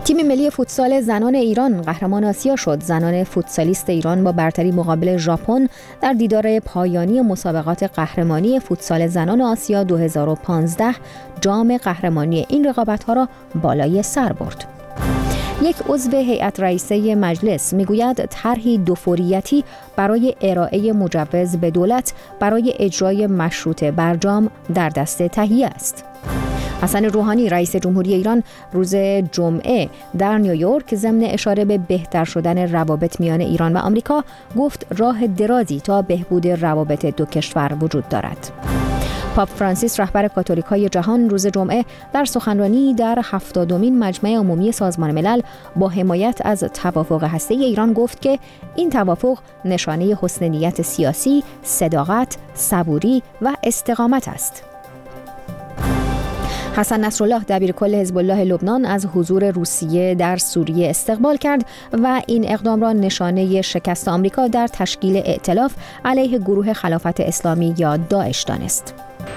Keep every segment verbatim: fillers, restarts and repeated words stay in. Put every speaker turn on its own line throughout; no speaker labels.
تیم ملی فوتسال زنان ایران قهرمان آسیا شد. زنان فوتسالیست ایران با برتری مقابل ژاپن در دیدار پایانی مسابقات قهرمانی فوتسال زنان آسیا دو هزار و پانزده جام قهرمانی این رقابت‌ها را بالای سر برد. یک عضو هیئت رئیسه مجلس میگوید طرحی دوفوریتی برای ارائه مجوز به دولت برای اجرای مشروطه برجام در دست تهیه است. حسن روحانی رئیس جمهوری ایران روز جمعه در نیویورک ضمن اشاره به بهتر شدن روابط میان ایران و آمریکا گفت راه درازی تا بهبود روابط دو کشور وجود دارد. پاپ فرانسیس رهبر کاتولیک‌های جهان روز جمعه در سخنرانی در هفتادمین مجمع عمومی سازمان ملل با حمایت از توافق هسته‌ای ایران گفت که این توافق نشانه حسن نیت سیاسی، صداقت، صبوری و استقامت است. حسن نصرالله دبیرکل حزب الله لبنان از حضور روسیه در سوریه استقبال کرد و این اقدام را نشانه شکست آمریکا در تشکیل ائتلاف علیه گروه خلافت اسلامی یا داعش دانست.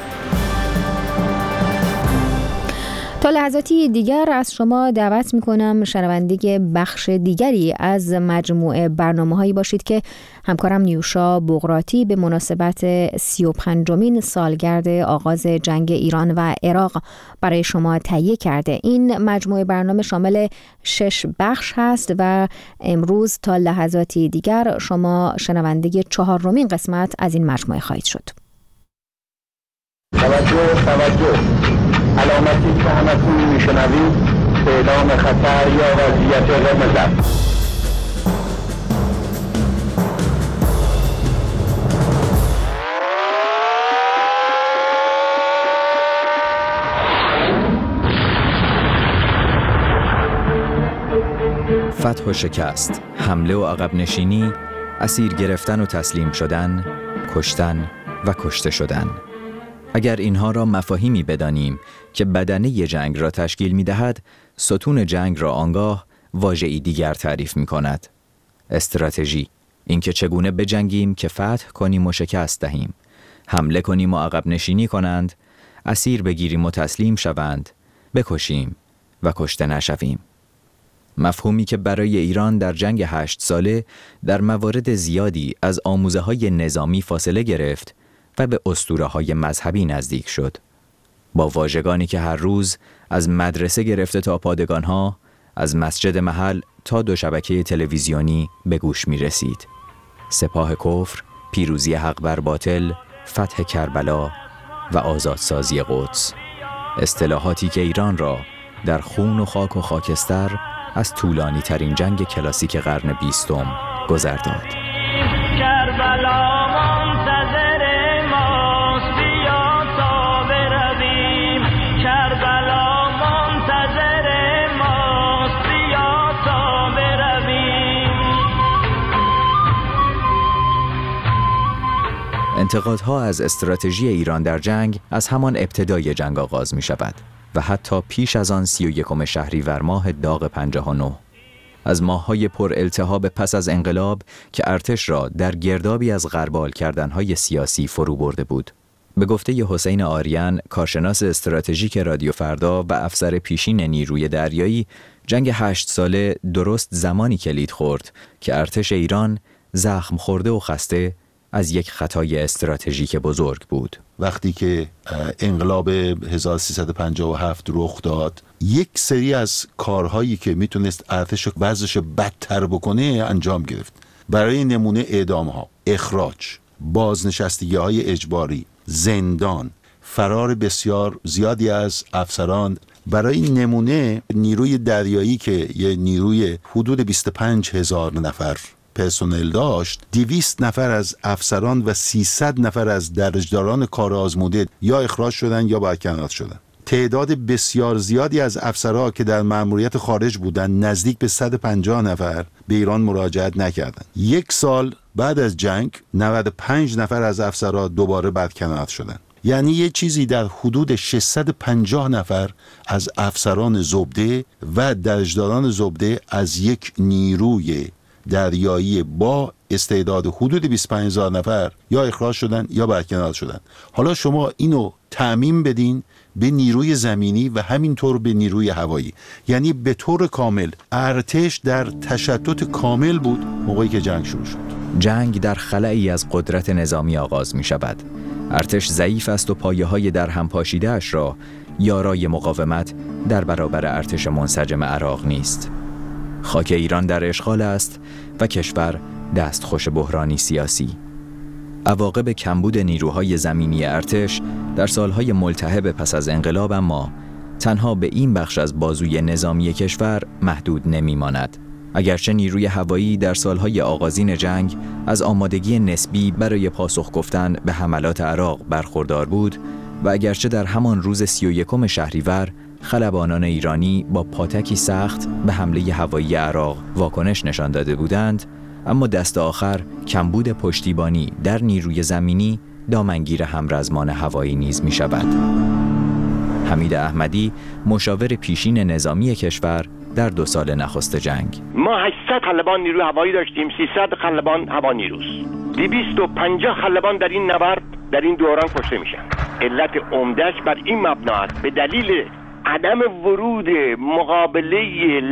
تا لحظاتی دیگر از شما دعوت می‌کنم شنونده بخش دیگری از مجموعه برنامه‌هایی باشید که همکارم نیوشا بغراتی به مناسبت سی و پنجمین سالگرد آغاز جنگ ایران و عراق برای شما تهیه کرده. این مجموعه برنامه شامل شش بخش هست و امروز تا لحظاتی دیگر شما شنونده چهارمین قسمت از این مجموعه خواهید شد.
توجه توجه علامتی که همتون میشنوید اعلام خطر یا وضعیت قرمز است.
فتح و شکست، حمله و عقب نشینی، اسیر گرفتن و تسلیم شدن، کشتن و کشته شدن. اگر اینها را مفاهیمی بدانیم که بدنه جنگ را تشکیل می دهد، ستون جنگ را آنگاه واژه‌ای دیگر تعریف می کند. استراتژی، اینکه چگونه بجنگیم که فتح کنیم و شکست دهیم، حمله کنیم و عقب نشینی کنند، اسیر بگیریم و تسلیم شوند، بکشیم و کشته نشویم. مفهومی که برای ایران در جنگ هشت ساله در موارد زیادی از آموزه‌های نظامی فاصله گرفت و به اسطوره‌های مذهبی نزدیک شد. با واژگانی که هر روز از مدرسه گرفته تا پادگان‌ها، از مسجد محل تا دو شبکه تلویزیونی به گوش می رسید. سپاه کفر، پیروزی حق بر باطل، فتح کربلا و آزادسازی قدس. اصطلاحاتی که ایران را در خون و خاک و خاکستر از طولانی ترین جنگ کلاسیک قرن بیستم گذر داد. کربلا منتظر ماست، بیا تا برویم. کربلا منتظر ماست، بیا تا برویم. انتقادها از استراتژی ایران در جنگ از همان ابتدای جنگ آغاز می شود و حتی پیش از آن سی و یکم شهریور ماه داغ پنجاه و نه، از ماه‌های پر التهاب پس از انقلاب که ارتش را در گردابی از غربال کردن‌های سیاسی فرو برده بود. به گفته حسین آریان، کارشناس استراتژیک رادیو فردا و افسر پیشین نیروی دریایی، جنگ هشت ساله درست زمانی کلید خورد که ارتش ایران زخم خورده و خسته از یک خطای استراتژیک بزرگ بود.
وقتی که انقلاب هزار و سیصد و پنجاه و هفت رخ داد، یک سری از کارهایی که میتونست ارتش وضعش بدتر بکنه انجام گرفت. برای نمونه اعدام‌ها، اخراج، بازنشستگی‌های اجباری، زندان، فرار بسیار زیادی از افسران. برای نمونه نیروی دریایی که یه نیروی حدود بیست و پنج هزار نفر پرسنل داشت، دویست نفر از افسران و سیصد نفر از درجداران کار آزموده یا اخراج شدن یا برکنار شدن. تعداد بسیار زیادی از افسرها که در مأموریت خارج بودن، نزدیک به صد و پنجاه نفر، به ایران مراجعت نکردند. یک سال بعد از جنگ نود و پنج نفر از افسرها دوباره برکنار شدند. یعنی یه چیزی در حدود ششصد و پنجاه نفر از افسران زبده و درجداران زبده از یک نیروی دریایی با استعداد حدود بیست و پنج هزار نفر یا اخراج شدن یا برکنار شدن. حالا شما اینو تعمیم بدین به نیروی زمینی و همینطور به نیروی هوایی. یعنی به طور کامل ارتش در تشتت کامل بود موقعی که جنگ شروع شد.
جنگ در خلایی از قدرت نظامی آغاز می شود. ارتش ضعیف است و پایه‌های در هم پاشیده اش را یارای مقاومت در برابر ارتش منسجم عراق نیست. خاک ایران در اشغال است و کشور دستخوش بحرانی سیاسی. عواقب کمبود نیروهای زمینی ارتش در سالهای ملتهب پس از انقلاب اما تنها به این بخش از بازوی نظامی کشور محدود نمی‌ماند. اگرچه نیروی هوایی در سالهای آغازین جنگ از آمادگی نسبی برای پاسخ گفتن به حملات عراق برخوردار بود و اگرچه در همان روز سی و یکم شهریور خلبانان ایرانی با پاتکی سخت به حمله هوایی عراق واکنش نشان داده بودند، اما دست آخر کمبود پشتیبانی در نیروی زمینی دامنگیر همرزمان هوایی نیز می شود. حمید احمدی، مشاور پیشین نظامی کشور در دو سال نخست جنگ:
ما هشتصد خلبان نیروی هوایی داشتیم، سیصد خلبان هوا نیروست. دویست و پنجاه خلبان در این نبرد در این دوران کشته میشن. علت عمده‌اش بر این مبنا است به دلیل عدم ورود مقابله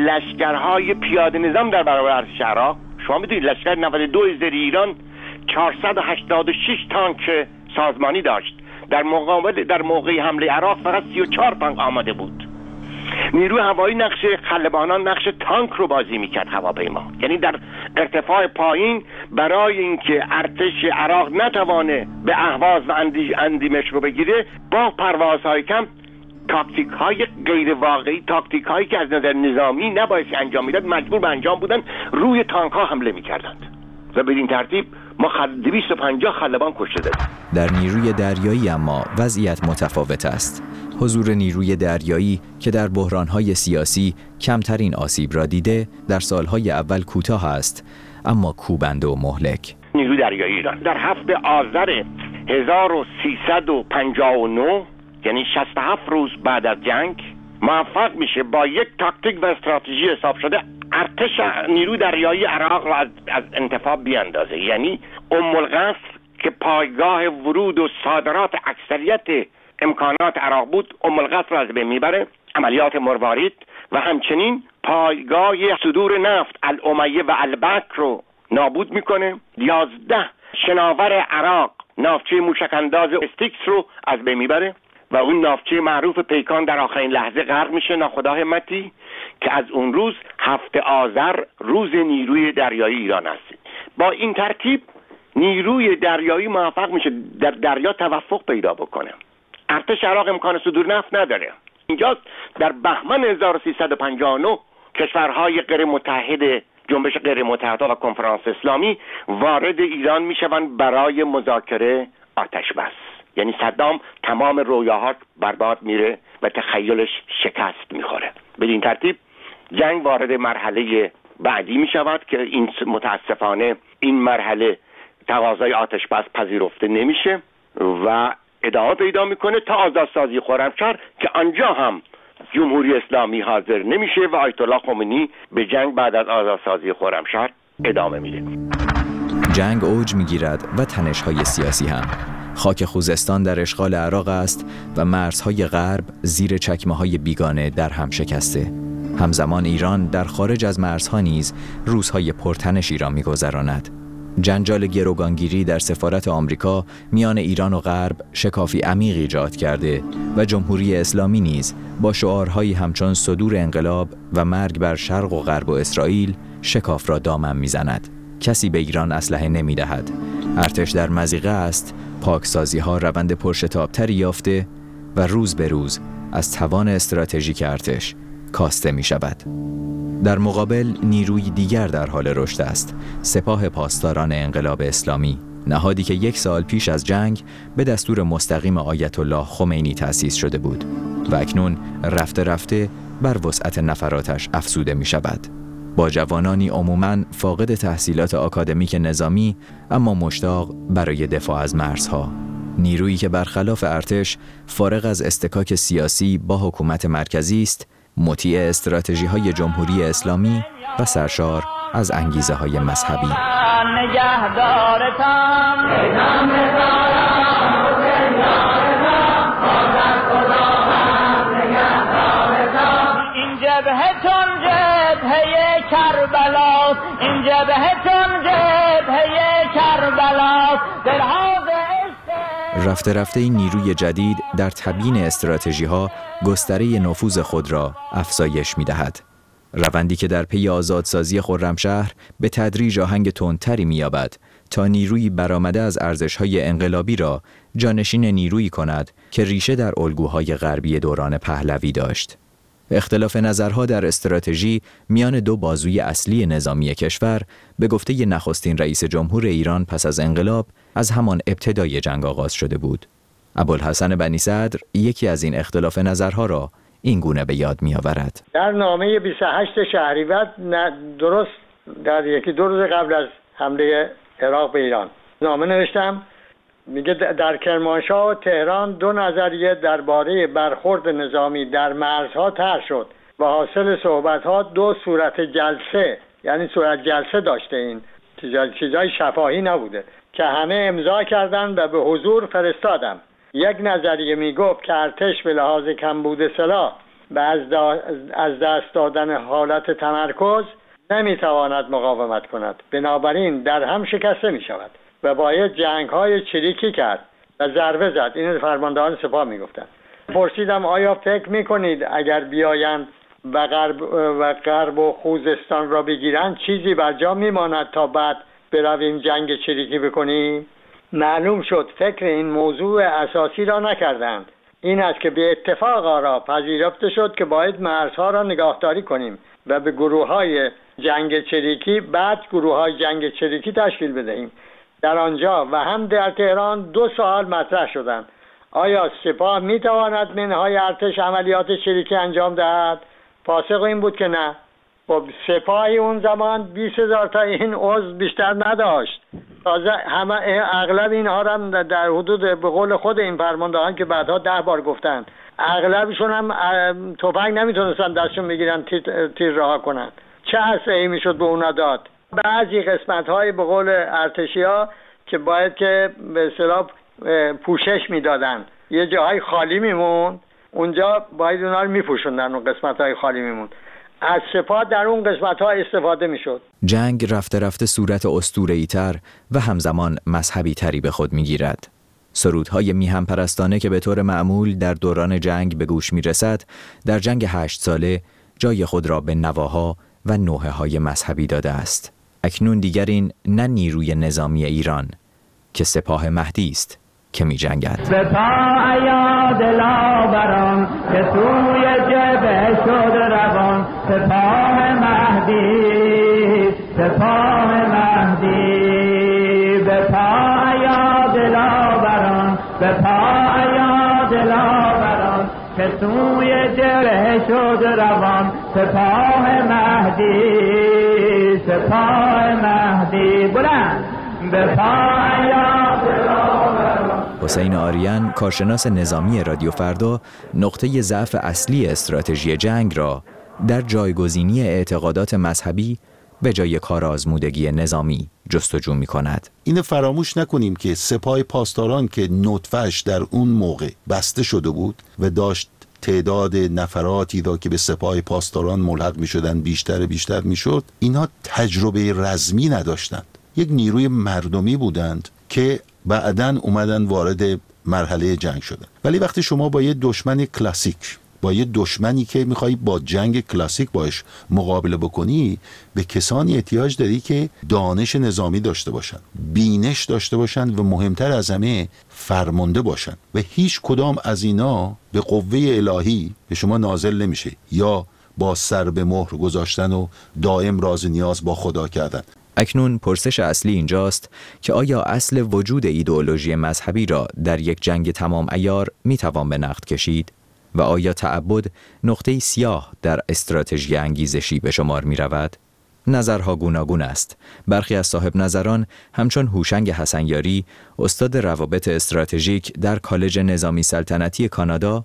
لشکرهای پیاده نظام در برابر ارتش عراق. شما میدونید لشکر نود و دو زیر ایران چهارصد و هشتاد و شش تانک سازمانی داشت. در مقابل در موقع حمله عراق فقط سی و چهار تانک آماده بود. نیروی هوایی نقش خلبانان نقش تانک رو بازی میکرد هواپیما، یعنی در ارتفاع پایین برای اینکه ارتش عراق نتوانه به اهواز و اندی اندیمش رو بگیره با پروازهای کم تاکتیک های غیر واقعی، تاکتیک هایی که از نظر نظامی نباید انجام میداد مجبور به انجام بودن، روی تانک ها حمله میکردند و به این ترتیب ما دویست و پنجاه خلبان کشته دادیم.
در نیروی دریایی اما وضعیت متفاوت است. حضور نیروی دریایی که در بحران‌های سیاسی کمترین آسیب را دیده، در سالهای اول کوتاه است اما کوبنده و مهلک.
نیروی دریایی ایران در هفته آذر هزار و سیصد و پنجاه و نه، یعنی شصت و هفت روز بعد از جنگ، موفق میشه با یک تاکتیک و استراتژی حساب شده ارتش نیروی دریایی عراق را از, از انتفاع بیاندازه. یعنی ام القصر که پایگاه ورود و صادرات اکثریت امکانات عراق بود، ام القصر را از بین میبره، عملیات مروارید و همچنین پایگاه صدور نفت الامیه و البکر رو نابود میکنه. یازده شناور عراق ناوچه موشک انداز استیکس رو از بین میبره و اون ناوچه معروف پیکان در آخرین لحظه غرق میشه، ناخدا همتی، که از اون روز هفته آذر روز نیروی دریایی ایران است. با این ترتیب نیروی دریایی موفق میشه در دریا توفق پیدا بکنه. ارتش عراق امکان صدور نفت نداره. اینجاست در بهمن هزار و سیصد و پنجاه و نه کشورهای غیر متحد جنبش غیر متحد و کنفرانس اسلامی وارد ایران میشوند برای مذاکره آتش بس. یعنی صدام تمام رویاهاش برباد میره و تخیلش شکست میخوره. بدین ترتیب جنگ وارد مرحله بعدی میشود که این متاسفانه این مرحله تقاضای آتش بس پذیرفته نمیشه و ادامه پیدا میکنه تا آزادسازی خرمشهر که آنجا هم جمهوری اسلامی حاضر نمیشه و آیت الله خمینی به جنگ بعد از آزادسازی خرمشهر ادامه میده.
جنگ اوج میگیرد و تنش‌های سیاسی هم. خاک خوزستان در اشغال عراق است و مرزهای غرب زیر چکمه‌های بیگانه در هم شکسته. همزمان ایران در خارج از مرزها نیز روزهای پرتنشی را می‌گذراند. جنجال گروگانگیری در سفارت آمریکا میان ایران و غرب شکافی عمیق ایجاد کرده و جمهوری اسلامی نیز با شعارهایی همچون صدور انقلاب و مرگ بر شرق و غرب و اسرائیل شکاف را دامن میزند. کسی به ایران اسلحه نمیدهد. ارتش در مضیقه است، پاکسازی ها روند پرشتابتری یافته و روز به روز از توان استراتژیک ارتش کاسته می شود. در مقابل نیروی دیگر در حال رشد است، سپاه پاسداران انقلاب اسلامی، نهادی که یک سال پیش از جنگ به دستور مستقیم آیت الله خمینی تأسیس شده بود و اکنون رفته رفته بر وسعت نفراتش افزوده می شود. با جوانانی عموماً فاقد تحصیلات آکادمیک نظامی اما مشتاق برای دفاع از مرزها. نیرویی که برخلاف ارتش فارغ از استکاک سیاسی با حکومت مرکزی است، مطیع استراتژی‌های جمهوری اسلامی و سرشار از انگیزه‌های مذهبی.
این جبهتون جبهه کربلاست، این جبهتون جبهه کربلاست.
رفته رفته این نیروی جدید در تبیین استراتژی ها گستره نفوذ خود را افزایش می دهد. روندی که در پی آزادسازی خرمشهر به تدریج آهنگ تندتری می یابد تا نیروی برآمده از ارزش‌های انقلابی را جانشین نیرویی کند که ریشه در الگوهای غربی دوران پهلوی داشت. اختلاف نظرها در استراتژی میان دو بازوی اصلی نظامی کشور به گفته نخستین رئیس جمهور ایران پس از انقلاب از همان ابتدای جنگ آغاز شده بود. ابوالحسن بنی صدر یکی از این اختلاف نظرها را این گونه به یاد می آورد.
در نامه بیست و هشت شهریور درست در یکی دو روز قبل از حمله عراق به ایران نامه نوشتم، میگه در کرمانشاه و تهران دو نظریه درباره برخورد نظامی در مرزها طرح شد و حاصل صحبت‌ها دو صورت جلسه، یعنی صورت جلسه داشته، این چیزای شفاهی نبوده که همه امضا کردن و به حضور فرستادم. یک نظریه میگفت که ارتش به لحاظ کمبود سلاح و از دست دادن حالت تمرکز نمیتواند مقاومت کند، بنابراین در هم شکسته میشود و باید جنگ‌های چریکی کرد و ضربه زد. این فرماندهان سپاه میگفتن. پرسیدم آیا فکر میکنید اگر بیایند و غرب و غرب و خوزستان را بگیرند چیزی بر جا میماند تا بعد برویم جنگ چریکی بکنیم؟ معلوم شد فکر این موضوع اساسی را نکردند. این است که به اتفاق آرا پذیرفته شد که باید مرزها را نگاهداری کنیم و به گروه‌های جنگ چریکی بعد گروه‌های جنگ چریکی تشکیل بدهیم. در آنجا و هم در تهران دو سوال مطرح شدند. آیا سپاه میتواند منهای ارتش عملیات چریکی انجام دهد؟ پاسخ این بود که نه. خب سپاهی اون زمان بیست هزار تا این عضو بیشتر نداشت. تازه همه اغلب اینها هم در حدود به قول خود این فرماندهان که بعدها ده بار گفتن، اغلبشون هم تفنگ نمیتونستن دستشون بگیرن تیر, تیر رها کنن. چه اسلحه‌ای میشد به اونا داد؟ بعضی قسمت‌های به قول ارتشی‌ها که باید که به اصطلاح پوشش میدادن، یه جاهای خالی میموند، اونجا باید اونا رو میپوشوندن، اون قسمت‌های خالی میموند. از سپاه در اون قسمت‌ها استفاده میشد.
جنگ رفته رفته صورت اسطوره‌ای‌تر و همزمان مذهبی‌تری به خود میگیرد. سرودهای میهم پرستانه که به طور معمول در دوران جنگ به گوش میرسد، در جنگ هشت ساله جای خود را به نواها و نوحه‌های مذهبی داده است. اکنون دیگر این نه نیروی نظامی ایران که سپاه مهدی است که می جنگد.
سپاه ایا دلاوران که توی جبهه شد روان، سپاه مهدی، سپاه مهدی. سپاه ایا دلاوران، سپاه ایا دلاوران که توی جبهه شد روان، سپاه مهدی، سپاه مهدی. بلند سپاه ایا دلاوران.
حسین آریان، کارشناس نظامی رادیو فردا، نقطه ضعف اصلی استراتژی جنگ را در جایگزینی اعتقادات مذهبی به جای کار آزمودگی نظامی جستجو می کند.
اینو فراموش نکنیم که سپاه پاسداران که نطفه‌اش در اون موقع بسته شده بود و داشت تعداد نفراتی را که به سپاه پاسداران ملحق می شدن بیشتر بیشتر می شد، اینها تجربه رزمی نداشتند. یک نیروی مردمی بودند که بعداً اومدن وارد مرحله جنگ شدن. ولی وقتی شما با یه دشمن کلاسیک، با یه دشمنی که میخوای با جنگ کلاسیک باش مقابله بکنی، به کسانی احتیاج داری که دانش نظامی داشته باشن، بینش داشته باشن و مهمتر از همه فرمانده باشن و هیچ کدام از اینا به قوه الهی به شما نازل نمیشه یا با سر به مهر گذاشتن و دائم راز نیاز با خدا کردن.
اکنون پرسش اصلی اینجاست که آیا اصل وجود ایدئولوژی مذهبی را در یک جنگ تمام عیار میتوان به نقد کشید و آیا تعبد نقطه سیاه در استراتژی انگیزشی به شمار می رود؟ نظرها گوناگون است. برخی از صاحب نظران همچون هوشنگ حسنیاری، استاد روابط استراتژیک در کالج نظامی سلطنتی کانادا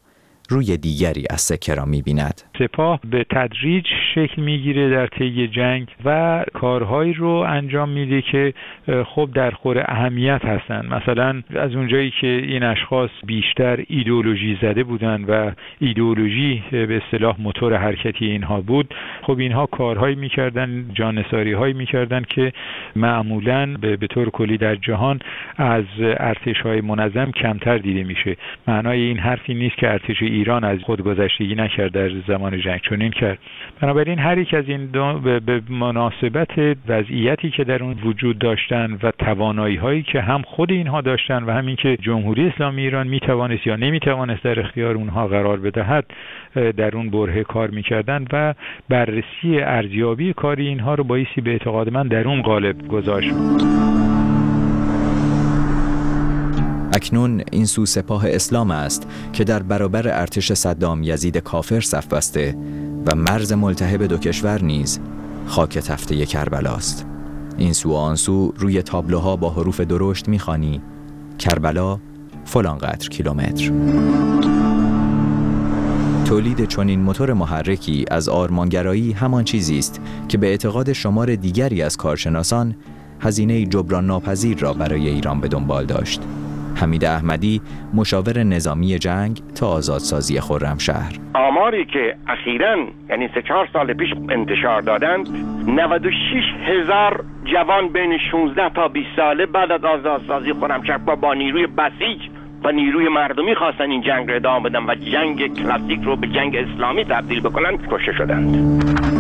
روی دیگری از سکه را می‌بیند.
سپاه به تدریج شکل میگیره در طی جنگ و کارهایی رو انجام میده که خب در خور اهمیت هستن. مثلا از اونجایی که این اشخاص بیشتر ایدئولوژی زده بودن و ایدئولوژی به اصطلاح موتور حرکتی اینها بود، خب اینها کارهایی میکردن، جانثاری‌هایی میکردن که معمولاً به طور کلی در جهان از ارتش‌های منظم کمتر دیده میشه. معنای این حرفی نیست که ارتش ایران از خودگذشتگی نکرد در زمان جنگ، چنین کرد. بنابراین هر یک از این دو به مناسبت وضعیتی که در اون وجود داشتن و توانایی‌هایی که هم خود اینها داشتن و همین که جمهوری اسلامی ایران میتوانست یا نمیتوانست در اختیار اونها قرار بدهد، در اون برهه کار میکردن و بررسی ارزیابی کاری اینها رو بایستی به اعتقاد من در اون قالب گذاشت.
اکنون این سو سپاه اسلام است که در برابر ارتش صدام یزید کافر صف بسته و مرز ملتهب دو کشور نیز خاک تفته کربلاست. این سو و آن سو روی تابلوها با حروف درشت می‌خوانی کربلا فلان قدر کیلومتر. تولید چنین موتور محرکی از آرمانگرایی همان چیزی است که به اعتقاد شمار دیگری از کارشناسان هزینه جبران ناپذیر را برای ایران به دنبال داشت. حمید احمدی، مشاور نظامی جنگ تا آزادسازی خرمشهر:
آماری که اخیراً یعنی سه چهار سال پیش انتشار دادند، نود و شش هزار جوان بین شانزده تا بیست ساله بعد از آزادسازی خرمشهر با نیروی بسیج و نیروی مردمی خواستن این جنگ را ادامه بدن و جنگ کلاسیک رو به جنگ اسلامی تبدیل بکنن، کشته شدند.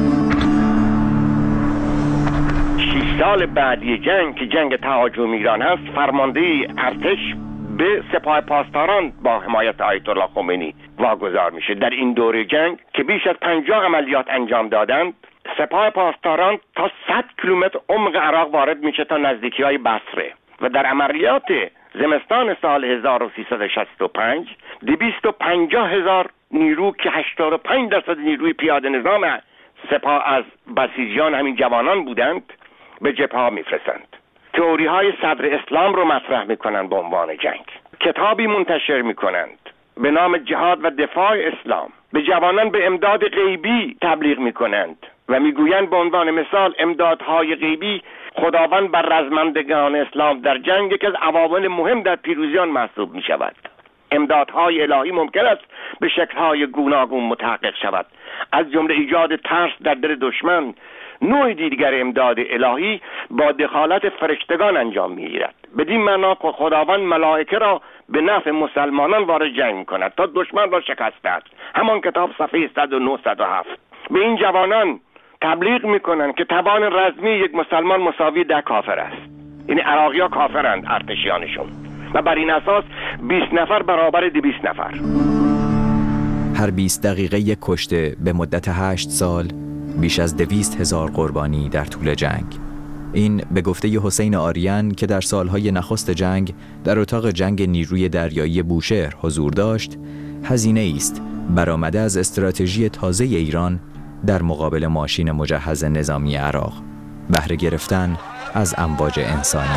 شش سال بعدی جنگ که جنگ تهاجم ایران هست، فرمانده ارتش به سپاه پاسداران با حمایت آیت الله خمینی واگذار میشه. در این دوره جنگ که بیش از پنجاه عملیات انجام دادند، سپاه پاسداران تا صد کیلومتر عمق عراق وارد میشه تا نزدیکی های بصره و در عملیات زمستان سال هزار و سیصد و شصت و پنج دویست و پنجاه هزار نیرو که هشتاد و پنج درصد نیروی پیاده نظام سپاه از بسیجیان همین جوانان بودند به جبهه میفرستند. تئوری های صدر اسلام رو مطرح میکنند به عنوان جنگ. کتابی منتشر میکنند به نام جهاد و دفاع اسلام. به جوانان به امداد غیبی تبلیغ میکنند و میگویند به عنوان مثال امدادهای غیبی خداوند بر رزمندگان اسلام در جنگ یکی از عوامل مهم در پیروزیان محسوب میشود. امدادهای الهی ممکن است به شکل‌های گوناگون متحقق شود، از جمله ایجاد ترس در دل دشمن. نوع دیگر امداد الهی با دخالت فرشتگان انجام می‌گیرد. بدین معنا که خداوند ملائکه را به نفع مسلمانان وارد جنگ می‌کند تا دشمن را شکست دهد. همان کتاب صفحه صد و نه صد و هفت. به این جوانان تبلیغ می‌کنند که توان رزمی یک مسلمان مساوی ده کافر است. یعنی عراقی‌ها کافرند ارتشیانشون و بر این اساس بیست نفر برابر دویست نفر.
هر بیست دقیقه یک کشته به مدت هشت سال، بیش از دویست هزار قربانی در طول جنگ. این به گفته حسین آریان که در سالهای نخست جنگ در اتاق جنگ نیروی دریایی بوشهر حضور داشت، هزینه است برآمده از استراتژی تازه ایران در مقابل ماشین مجهز نظامی عراق، بهره گرفتن از امواج انسانی.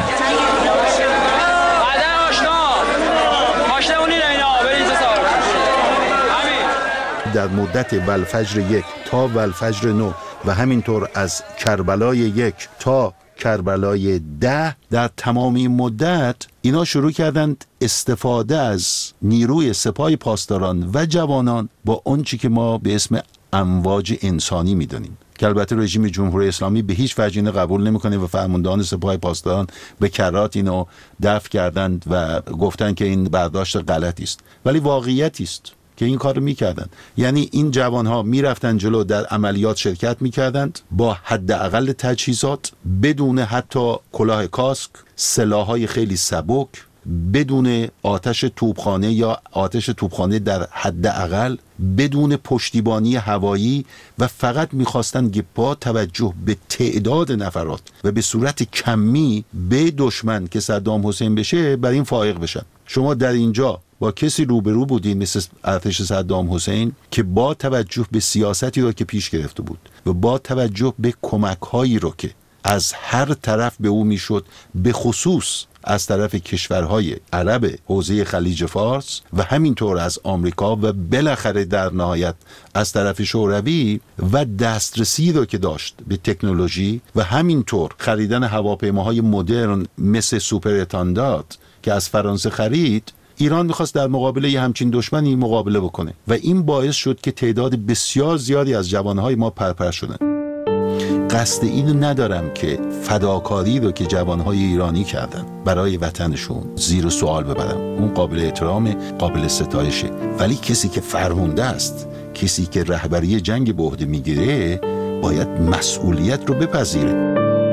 در مدت والفجر یک تا والفجر نو و همینطور از کربلای یک تا کربلای ده، در تمام این مدت اینا شروع کردند استفاده از نیروی سپاه پاسداران و جوانان با اون چی که ما به اسم امواج انسانی میدونیم، که البته رژیم جمهوری اسلامی به هیچ وجه اینو قبول نمیکنه و فرماندهان سپاه پاسداران به کرات اینو دفع کردند و گفتن که این برداشت غلطی است، ولی واقعیتی است که این کارو میکردن. یعنی این جوانها میرفتن جلو، در عملیات شرکت میکردند با حداقل تجهیزات، بدون حتی کلاه کاسک، سلاحهای خیلی سبک، بدون آتش توپخانه یا آتش توپخانه در حداقل، بدون پشتیبانی هوایی، و فقط میخواستن که با توجه به تعداد نفرات و به صورت کمی به دشمن که صدام حسین بشه بر این فائق بشن. شما در اینجا با کسی روبرو بودین مثل ارتش صدام حسین که با توجه به سیاستی رو که پیش گرفته بود و با توجه به کمک‌هایی رو که از هر طرف به او میشد، به خصوص از طرف کشورهای عرب حوزه خلیج فارس و همینطور از آمریکا و بالاخره در نهایت از طرف شوروی، و دسترسی رو که داشت به تکنولوژی و همینطور خریدن هواپیماهای مدرن مثل سوپر اتاندات که از فرانسه خرید، ایران میخواست در مقابل یه همچین دشمنی مقابله بکنه و این باعث شد که تعداد بسیار زیادی از جوانهای ما پرپر شدن. قصد اینو ندارم که فداکاری رو که جوانهای ایرانی کردن برای وطنشون زیر سوال ببرم، اون قابل احترام، قابل ستایشه، ولی کسی که فرمانده است، کسی که رهبری جنگ به عهده میگیره، باید مسئولیت رو بپذیره.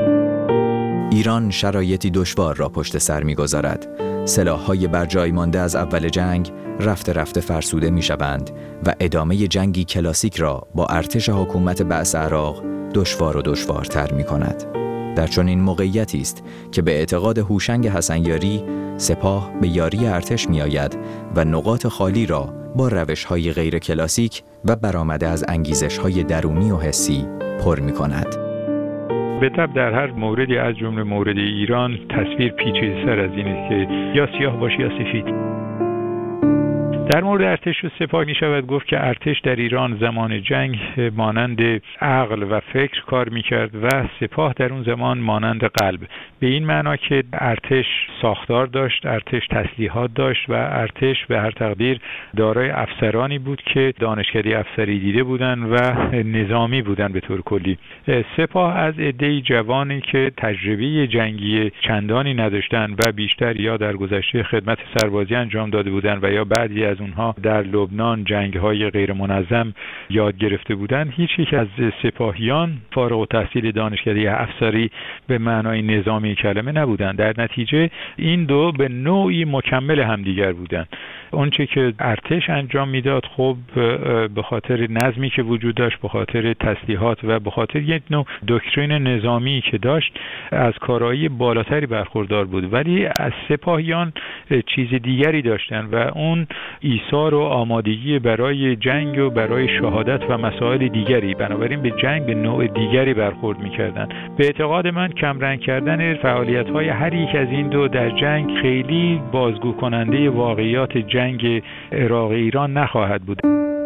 ایران شرایطی دشوار را پشت سر می‌گذارد. سلاح‌های بر جای مانده از اول جنگ رفته رفته فرسوده می‌شوند و ادامه جنگی کلاسیک را با ارتش حکومت بعث عراق دشوار و دشوارتر می‌کند. در چنین موقعیتی است که به اعتقاد هوشنگ حسنیاری سپاه به یاری ارتش می‌آید و نقاط خالی را با روش‌های غیر کلاسیک و برآمده از انگیزش‌های درونی و حسی پر می‌کند.
به طب در هر موردی از جمله مورد ایران تصویر پیچیده‌تر از این است که یا سیاه باشه یا سفید. در مورد ارتش و سپاه می شود گفت که ارتش در ایران زمان جنگ مانند عقل و فکر کار می کرد و سپاه در اون زمان مانند قلب، به این معنا که ارتش ساختار داشت، ارتش تسلیحات داشت و ارتش به هر تقدیر دارای افسرانی بود که دانشکده افسری دیده بودند و نظامی بودند به طور کلی. سپاه از عده‌ای جوانی که تجربه جنگی چندانی نداشتند و بیشتر یا در گذشته خدمت سربازی انجام داده بودند و یا بعضی از اونها در لبنان جنگ‌های غیر منظم یاد گرفته بودند، هیچ یک از سپاهیان فارغ التحصیل دانشکده افسری به معنای نظامی کلمه نبودند. در نتیجه این دو به نوعی مکمل همدیگر بودند. اونچه که ارتش انجام میداد خب به خاطر نظمی که وجود داشت، به خاطر تسلیحات و به خاطر یک نوع دکترین نظامی که داشت از کارایی بالاتری برخوردار بود، ولی از سپاهیان چیز دیگری داشتن و اون ایثار و آمادگی برای جنگ و برای شهادت و مسائل دیگری، بنابراین به جنگ به نوع دیگری برخورد می‌کردند. به اعتقاد من کمرنگ کردن فعالیت‌های هر یک از این دو در جنگ خیلی بازگو کننده واقعیات جنگ عراق ایران نخواهد بود.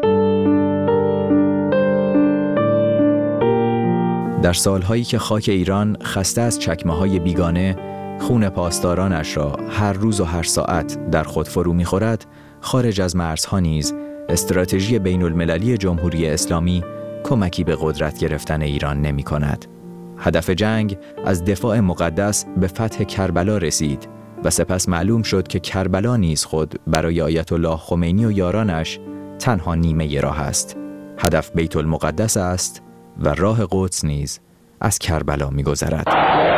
در سالهایی که خاک ایران خسته از چکمه‌های بیگانه، خون پاسدارانش را هر روز و هر ساعت در خود فرو می‌خورد، خارج از مرزها نیز استراتژی بین المللی جمهوری اسلامی کمکی به قدرت گرفتن ایران نمی کند. هدف جنگ از دفاع مقدس به فتح کربلا رسید و سپس معلوم شد که کربلا نیز خود برای آیت الله خمینی و یارانش تنها نیمه راه است. هدف بیت المقدس است و راه قدس نیز از کربلا می گذرد.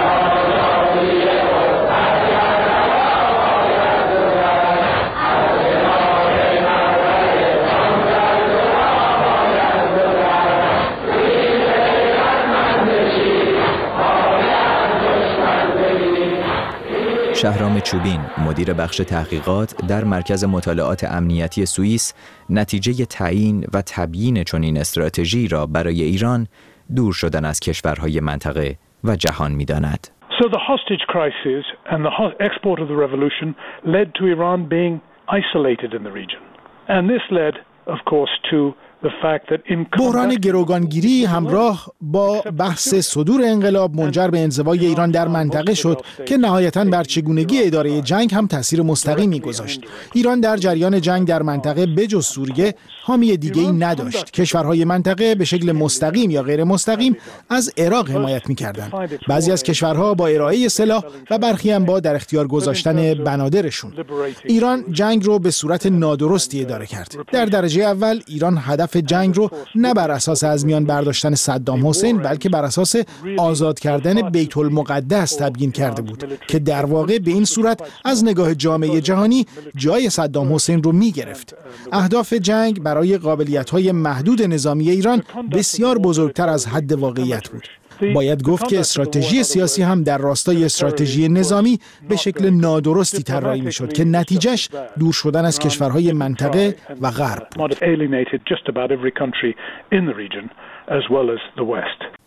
شهرام چوبین، مدیر بخش تحقیقات در مرکز مطالعات امنیتی سوئیس، نتیجه تعیین و تبیین چنین استراتژی را برای ایران دور شدن از کشورهای منطقه و جهان می‌داند.
So the hostage crisis and the export of the revolution led to Iran being isolated in the region. And this led, of course, to
بحران گروگانگیری همراه با بحث صدور انقلاب منجر به انزوای ایران در منطقه شد که نهایتاً بر چگونگی اداره جنگ هم تأثیر مستقیمی گذاشت. ایران در جریان جنگ در منطقه بجز سوریه حامی دیگه‌ای نداشت. کشورهای منطقه به شکل مستقیم یا غیر مستقیم از عراق حمایت می‌کردند. بعضی از کشورها با ارائه سلاح و برخی هم با در اختیار گذاشتن بنادرشون. ایران جنگ رو به صورت نادرستی اداره کرد. در درجه اول ایران هدف جنگ رو نه بر اساس از میان برداشتن صدام حسین بلکه بر اساس آزاد کردن بیت المقدس تبیین کرده بود که در واقع به این صورت از نگاه جامعه جهانی جای صدام حسین رو می گرفت. اهداف جنگ برای قابلیت‌های محدود نظامی ایران بسیار بزرگتر از حد واقعیت بود. باید گفت که استراتژی سیاسی هم در راستای استراتژی نظامی به شکل نادرستی طراحی می‌شد که نتیجهش دور شدن از کشورهای منطقه و غرب بود.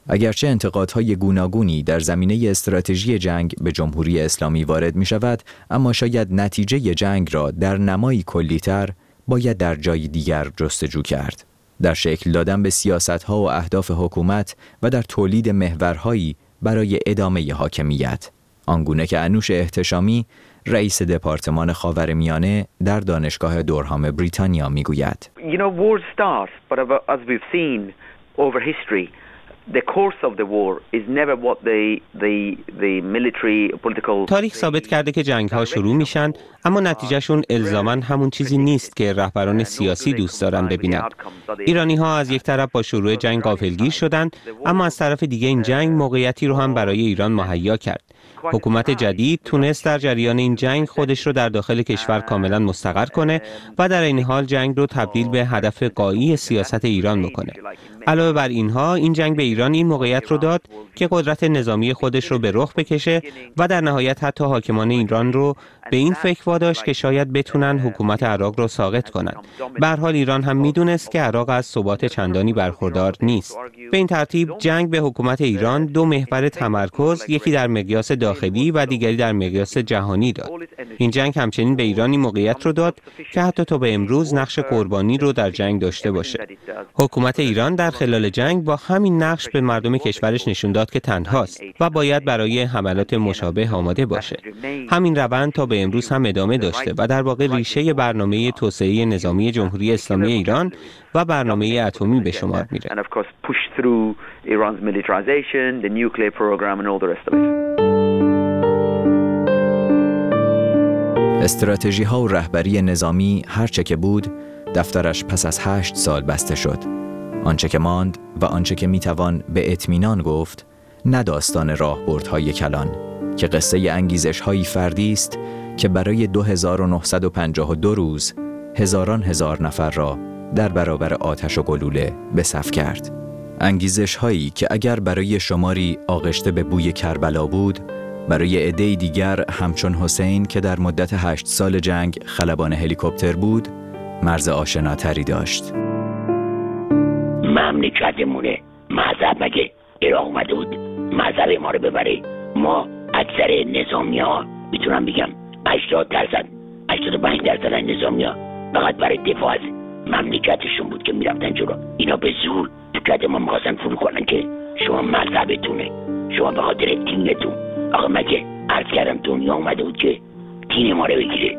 اگرچه انتقادهای گوناگونی در زمینه استراتژی جنگ به جمهوری اسلامی وارد می شود، اما شاید نتیجه جنگ را در نمایی کلی‌تر باید در جای دیگر جستجو کرد. در شکل دادن به سیاست‌ها و اهداف حکومت و در تولید محورهایی برای ادامه حاکمیت. آنگونه که انوش احتشامی، رئیس دپارتمان خاورمیانه در دانشگاه دورهام بریتانیا میگوید.
You know, wars start, but as we've seen over history, the course of the war is never what the the the military political.
تاریخ ثابت کرده که جنگ‌ها شروع میشن، اما نتیجهشون الزاماً همون چیزی نیست که رهبران سیاسی دوست دارن ببینن. ایرانی‌ها از یک طرف با شروع جنگ غافلگیر شدن، اما از طرف دیگه این جنگ موقعیتی رو هم برای ایران مهیا کرد. حکومت جدید تونست در جریان این جنگ خودش رو در داخل کشور کاملا مستقر کنه و در این حال جنگ رو تبدیل به هدف غایی سیاست ایران بکنه. علاوه بر اینها، این جنگ به ایران این موقعیت رو داد که قدرت نظامی خودش رو به رخ بکشه و در نهایت حتی حاکمان ایران رو به این فکر واداشت که شاید بتونن حکومت عراق رو ساقط کنن. به هر حال ایران هم میدونست که عراق از ثبات چندانی برخوردار نیست. به این ترتیب جنگ به حکومت ایران دو محور تمرکز، یکی در مقیاس داخلی و دیگری در مقیاس جهانی داد. این جنگ همچنین به ایران این موقعیت رو داد که حتی تا به امروز نقش قربانی رو در جنگ داشته باشه. حکومت ایران در خلال جنگ با همین نقش به مردم کشورش نشون داد که تنهاست و باید برای حملات مشابه آماده باشه. همین روند تا به امروز هم ادامه داشته و در واقع ریشه برنامه توسعه نظامی جمهوری اسلامی ایران و برنامه اتمی به شمار میره.
استراتژی ها و رهبری نظامی هرچه که بود، دفترش پس از هشت سال بسته شد. آنچه که ماند و آنچه که میتوان به اطمینان گفت، نه داستان راهبردهای کلان که قصه انگیزش‌هایی فردی است که برای دو هزار و نهصد و پنجاه و دو روز هزاران هزار نفر را در برابر آتش و گلوله به صف کرد. انگیزش‌هایی که اگر برای شماری آغشته به بوی کربلا بود، برای عده‌ای دیگر همچون حسین که در مدت هشت سال جنگ خلبان هلیکوپتر بود، مرز آشناتری داشت.
مملکتمونه، مذهب مگه عراق اومده بود مذهب ما رو ببره؟ ما اکثر نظامی ها میتونم بگم هشتاد درصد هشتاد و پنج درصد نظامی ها فقط برای دفاع از مملکتشون بود که میرفتن جلو. اینا به زور تو کده ما میخواستن فرو کنن که شما مذهبتونه، شما به خاطر دینتون. آقا مگه عرض کردم دنیا اومده بود که دین ما رو بگیره؟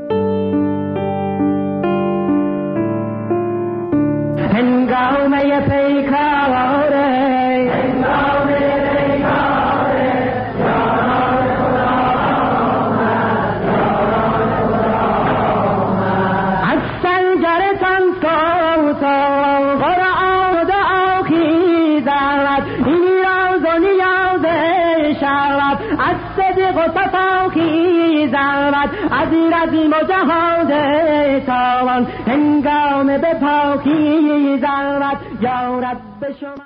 هنگامه پیکاره هنگامه پیکاره یاران خدا آمد یاران خدا آمد از سنجرتان سوتان قرآن دعا خیزد ایراز و نیاز شود از صدق و صفا خیزد از رزم و جهاد تاوان هنگام به پاکی زرد یا رب شما